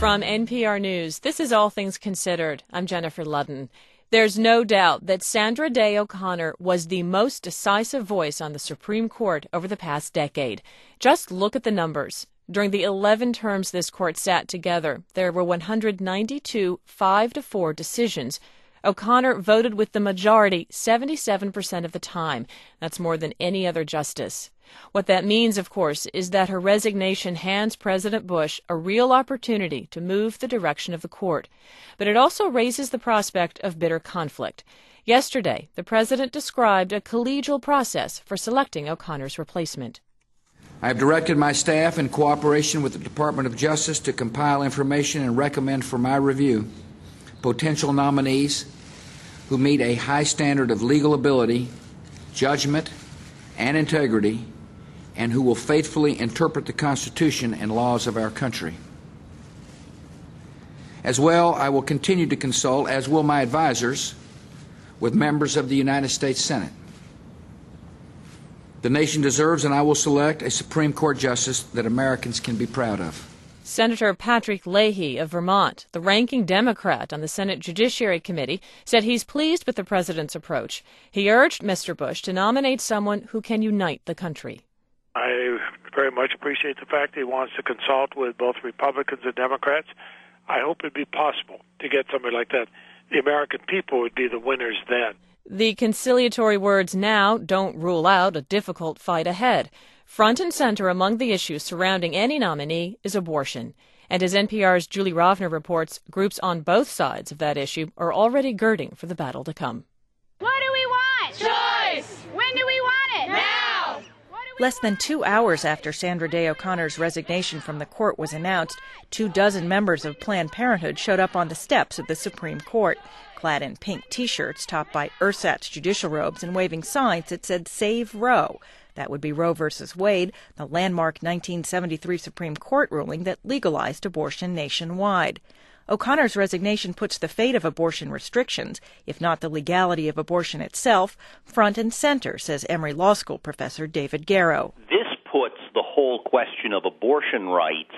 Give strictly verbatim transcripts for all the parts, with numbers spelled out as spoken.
From N P R News, this is All Things Considered. I'm Jennifer Ludden. There's no doubt that Sandra Day O'Connor was the most decisive voice on the Supreme Court over the past decade. Just look at the numbers. During the eleven terms this court sat together, there were one hundred ninety-two five to four decisions. O'Connor voted with the majority seventy-seven percent of the time. That's more than any other justice. What that means, of course, is that her resignation hands President Bush a real opportunity to move the direction of the court. But it also raises the prospect of bitter conflict. Yesterday, the president described a collegial process for selecting O'Connor's replacement. I have directed my staff in cooperation with the Department of Justice to compile information and recommend for my review potential nominees who meet a high standard of legal ability, judgment, and integrity, and who will faithfully interpret the Constitution and laws of our country. As well, I will continue to consult, as will my advisors, with members of the United States Senate. The nation deserves, and I will select, a Supreme Court justice that Americans can be proud of. Senator Patrick Leahy of Vermont, the ranking Democrat on the Senate Judiciary Committee, said he's pleased with the president's approach. He urged Mister Bush to nominate someone who can unite the country. I very much appreciate the fact that he wants to consult with both Republicans and Democrats. I hope it'd be possible to get somebody like that. The American people would be the winners then. The conciliatory words now don't rule out a difficult fight ahead. Front and center among the issues surrounding any nominee is abortion. And as N P R's Julie Rovner reports, groups on both sides of that issue are already girding for the battle to come. What do we want? Choice! When do we want it? Now! Less than two hours after Sandra Day O'Connor's resignation from the court was announced, two dozen members of Planned Parenthood showed up on the steps of the Supreme Court, clad in pink T-shirts topped by ersatz judicial robes and waving signs that said Save Roe. That would be Roe versus Wade, the landmark nineteen seventy-three Supreme Court ruling that legalized abortion nationwide. O'Connor's resignation puts the fate of abortion restrictions, if not the legality of abortion itself, front and center, says Emory Law School professor David Garrow. This puts the whole question of abortion rights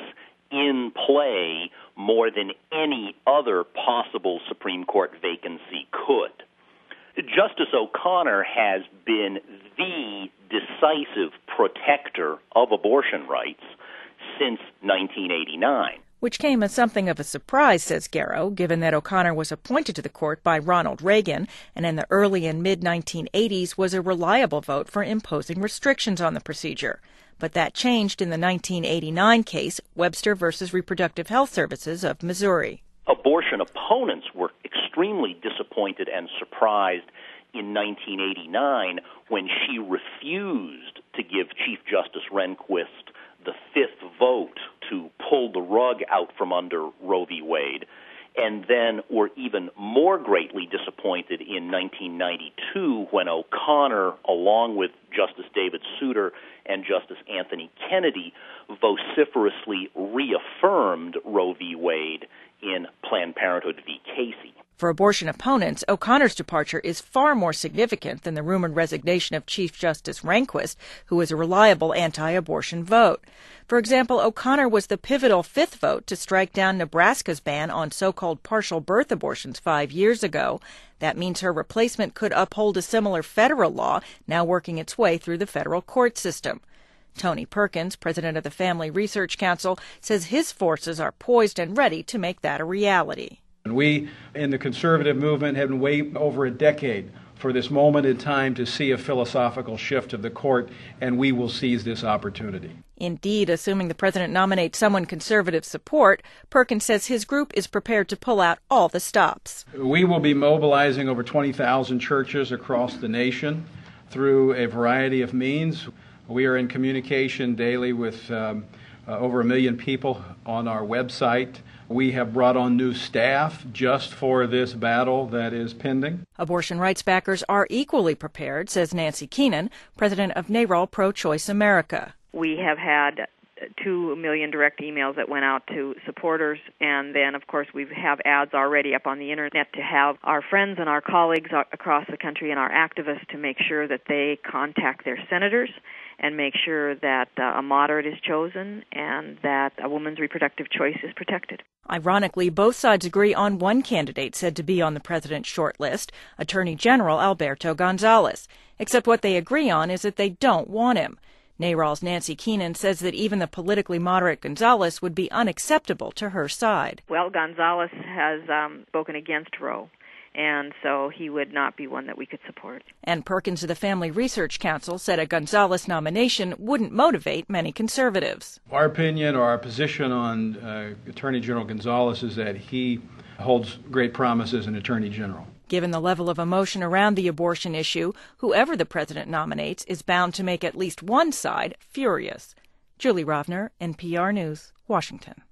in play more than any other possible Supreme Court vacancy could. Justice O'Connor has been the decisive protector of abortion rights since nineteen eighty-nine. Which came as something of a surprise, says Garrow, given that O'Connor was appointed to the court by Ronald Reagan and in the early and mid nineteen eighties was a reliable vote for imposing restrictions on the procedure. But that changed in the nineteen eighty-nine case, Webster versus Reproductive Health Services of Missouri. Abortion opponents were extremely disappointed and surprised in nineteen eighty-nine when she refused to give Chief Justice Rehnquist the fifth vote to pull the rug out from under Roe v. Wade, and then were even more greatly disappointed in nineteen ninety-two when O'Connor, along with Justice David Souter and Justice Anthony Kennedy, vociferously reaffirmed Roe v. Wade in Planned Parenthood v. Casey. For abortion opponents, O'Connor's departure is far more significant than the rumored resignation of Chief Justice Rehnquist, who was a reliable anti-abortion vote. For example, O'Connor was the pivotal fifth vote to strike down Nebraska's ban on so-called partial birth abortions five years ago. That means her replacement could uphold a similar federal law now working its way through the federal court system. Tony Perkins, president of the Family Research Council, says his forces are poised and ready to make that a reality. And we in the conservative movement have been waiting over a decade for this moment in time to see a philosophical shift of the court, and we will seize this opportunity. Indeed, assuming the president nominates someone conservative support, Perkins says his group is prepared to pull out all the stops. We will be mobilizing over twenty thousand churches across the nation through a variety of means. We are in communication daily with um, uh, over a million people on our website. We have brought on new staff just for this battle that is pending. Abortion rights backers are equally prepared, says Nancy Keenan, president of NARAL Pro-Choice America. We have had two million direct emails that went out to supporters, and then, of course, we have ads already up on the Internet to have our friends and our colleagues across the country and our activists to make sure that they contact their senators and make sure that uh, a moderate is chosen and that a woman's reproductive choice is protected. Ironically, both sides agree on one candidate said to be on the president's short list, Attorney General Alberto Gonzales. Except what they agree on is that they don't want him. NARAL's Nancy Keenan says that even the politically moderate Gonzales would be unacceptable to her side. Well, Gonzales has um, spoken against Roe, and so he would not be one that we could support. Ann Perkins of the Family Research Council said a Gonzales nomination wouldn't motivate many conservatives. Our opinion or our position on uh, Attorney General Gonzales is that he holds great promise as an Attorney General. Given the level of emotion around the abortion issue, whoever the president nominates is bound to make at least one side furious. Julie Rovner, N P R News, Washington.